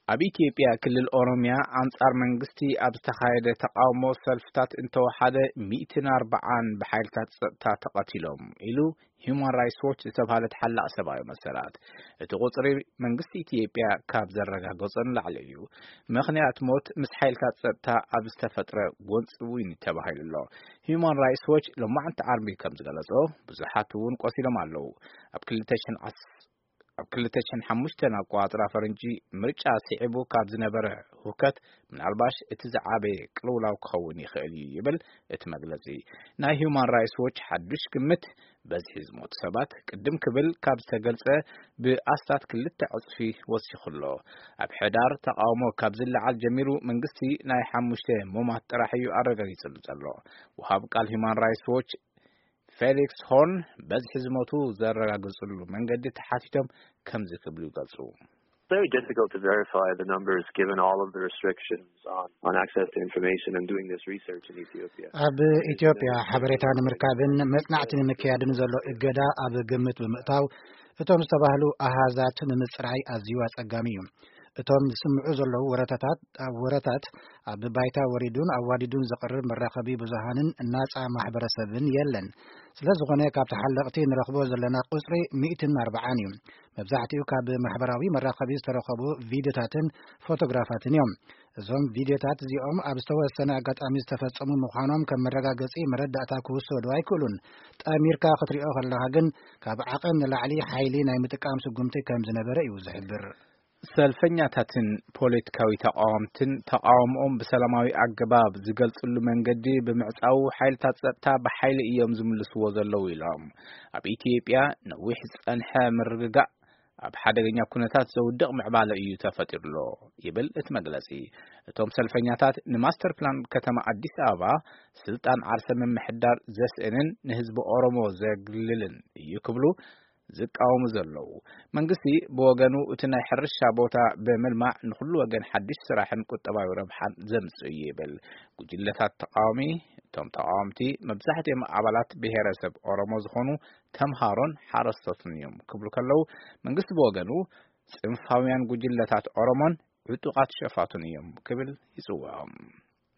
ኣብ ኢትዮጵያ ክልል ኦሮሚያ አንጻር መንግስቲ ኣብ ዝተኻየደ ተቃውሞ ሰልፍታት እንተወሓደ 140 ብሓይልታት ጸጥታ ተቐቲሎም ኢሉ Human Rights Watch ዝተባሃለ ተሓላቕ ሰብኣዊ መሰላት እቲ ቁጽሪ መንግስቲ ኢትዮጵያ ካብ ዘረጋገጸን ላዕሊ እዩ ምኽንያት ሞት ምስ ሓይልታት ጸጥታ ኣብ ዝተፈጥረ ጎንፂ እውን ተባሂሉሎ Human Rights Watch ለማዓንቲ ዓርቢ ከም ዝገለጾ ብዙሓት እውን ቆሲሎም ኣለዉ ኣብ 2005 አቋጥራ ፈረንጂ ምርጫ ሲዒቡ ካብ ዝነበረ ሁከት ምናልባሽ እቲ ዝዓበየ ቅልውላው ክኸውን ይኽእል ይብል እቲ መግለጺ ናይ Human Rights Watch ሓድሽ ግምት በዝሒ ዝሞቱ ሰባት ቅድም ክብል ካብ ዝተገልጸ ብኣስታት ክልተ ዕጽፊ ወሲኹሎ ኣብ ሕዳር ተቃውሞ ካብ ዝለዓል ጀሚሩ መንግስቲ ናይ 5 ሞማት ጥራሕ እዩ ኣረጋጊጹ ዘሎ ወሃብ ቃል Human Rights Watch Felix Horn በዝሒ ዝሞቱ ዘረጋግጹሉ መንገዲ ተሓቲቶም ከም ዝክብሉ ይገልጹ Very difficult to verify the numbers given all of the restrictions on access to information and doing this research in Ethiopia. ኣብ ኢትዮጵያ ሓበሬታ ንምርካብን መጽናዕትን ንምክያድን ዘሎ እገዳ ኣብ ግምት ብምእታው እቶም ዝተባህሉ ኣሃዛት ንምጽራይ ኣዝዩ አጸጋሚ እዩ እቶም ዝስምዑ ዘለዉ ወረታት ኣብ ባይታ ወሪዱን ኣዋዲዱን ዘቕርብ መራኸቢ ብዙሃንን ናጻ ማሕበረሰብን የለን ስለዝኾነ ካብ ተሓለቕቲ ንረኽቦ ዘለና ቁጽሪ 140 እዩ መብዛሕትኡ ካብ ማሕበራዊ መራኸቢ ዝተረኸቡ ቪድዮታትን ፎቶግራፋትን እዮም እዞም ቪድዮታት እዚኦም ኣብ ዝተወሰነ ኣጋጣሚ ዝተፈጸሙ ምዃኖም ከም መረጋገጺ መረዳእታ ክውሰዱ ኣይክእሉን ጠሚርካ ክትሪኦ ከለኻ ግን ካብ ዓቐን ንላዕሊ ሓይሊ ናይ ምጥቃም ስጉምቲ ከም ዝነበረ እዩ ዝሕብር ሰልፈኛታትን ፖለቲካዊ ተቃዋምትን ተቃውሞኦም በሰላማዊ አገባብ ዝገልጽሉ መንገዲ ብምዕጻው ሓይልታት ጸጥታ በኃይል እዮም ዝምልስዎ ዘለው ኢሎም ኣብ ኢትዮጵያ ነዊሕ ጸንሐ ምርግጋእ ኣብ ሓደገኛ ኩነታት ዘውድቕ ምዕባለ እዩ ተፈጢሩሎ ይብል እቲ መግለጺ እቶም ሰልፈኛታት ንማስተር ፕላን ከተማ አዲስ አበባ ስልጣን ዓርሰ ምምሕዳር ዘስእንን ንህዝቢ ኦሮሞ ዘግልልን እዩ ክብሉ ዝቃወሙ ዘለው መንግስቲ በወገኑ እቲ ናይ ሕርሻ ቦታ በመልማዕ ንኹሉ ወገን ሓድሽ ስራሕን ቁጠባዊ ረብሓን ዘምጽእ ይብል ጉጅለታት ተቃዋምቲ መብዛሕትኦም አባላት ብሔረሰብ ኦሮሞ ዝኾኑ ተምሃሮን ሓረስቶትን እዮም ክብሉ ከለው መንግስቲ በወገኑ ጽንፋውያን ጉጅለታት ኦሮሞን ዕጡቃት ሸፋቱን እዮም ክብል ይጽውዖም